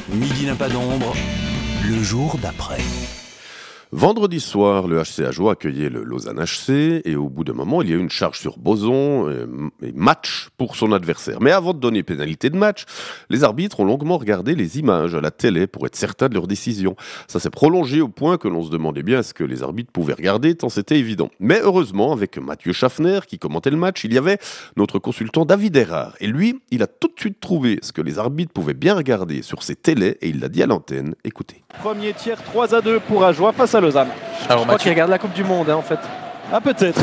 Midi n'a pas d'ombre, le jour d'après. Vendredi soir, le HC Ajoie accueillait le Lausanne HC et au bout d'un moment, il y a eu une charge sur Boson et match pour son adversaire. Mais avant de donner pénalité de match, les arbitres ont longuement regardé les images à la télé pour être certains de leur décision. Ça s'est prolongé au point que l'on se demandait bien ce que les arbitres pouvaient regarder tant c'était évident. Mais heureusement, avec Mathieu Schaffner qui commentait le match, il y avait notre consultant David Erard. Et lui, il a tout de suite trouvé ce que les arbitres pouvaient bien regarder sur ces télés et il l'a dit à l'antenne. Écoutez. Premier tiers 3-2 pour Ajoie face à Lausanne. Alors, je crois qu'il regarde la Coupe du Monde en fait. Ah peut-être.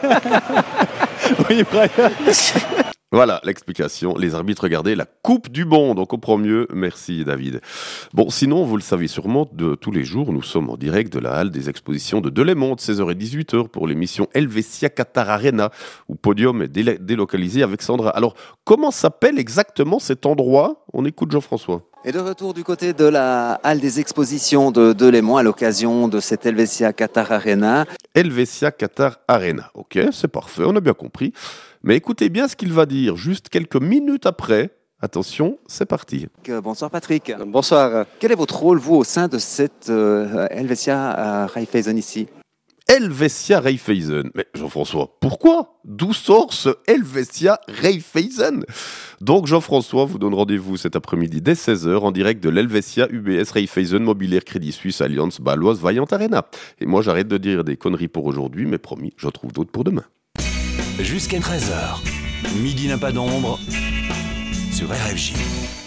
Oui, Brian. Voilà l'explication. Les arbitres regardaient la Coupe du Monde. On comprend mieux. Merci David. Bon, sinon, vous le savez sûrement, de tous les jours, nous sommes en direct de la halle des expositions de Delémont, 16h et 18h, pour l'émission Helvetia Qatar Arena, où Podium est délocalisé avec Sandra. Alors, comment s'appelle exactement cet endroit ? On écoute Jean-François. Et de retour du côté de la halle des expositions de Delémont à l'occasion de cette Helvetia Qatar Arena. Helvetia Qatar Arena. Ok, c'est parfait, on a bien compris. Mais écoutez bien ce qu'il va dire juste quelques minutes après. Attention, c'est parti. Bonsoir Patrick. Bonsoir. Quel est votre rôle, vous, au sein de cette Helvetia Raiffeisen ici ? Helvetia Raiffeisen. Mais Jean-François, pourquoi ? D'où sort ce Helvetia Raiffeisen ? Donc Jean-François vous donne rendez-vous cet après-midi dès 16h en direct de l'Helvetia UBS Raiffeisen Mobilière Crédit Suisse Alliance Baloise Vaillant Arena. Et moi j'arrête de dire des conneries pour aujourd'hui, mais promis, j'en trouve d'autres pour demain. Jusqu'à 13h, Midi n'a pas d'ombre sur RFJ.